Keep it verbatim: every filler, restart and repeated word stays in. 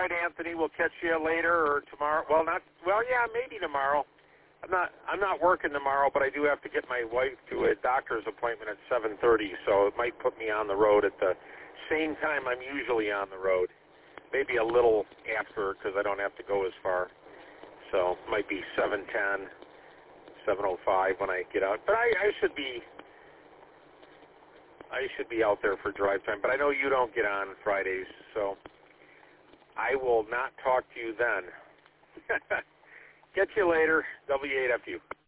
right, Anthony. We'll catch you later or tomorrow. Well, not well. Yeah, maybe tomorrow. I'm not. I'm not working tomorrow, but I do have to get my wife to a doctor's appointment at seven thirty, so it might put me on the road at the same time I'm usually on the road. Maybe a little after because I don't have to go as far. So it might be seven ten, seven oh five when I get out. But I, I should be. I should be out there for drive time, but I know you don't get on Fridays, so I will not talk to you then. Get you later, W eight F U.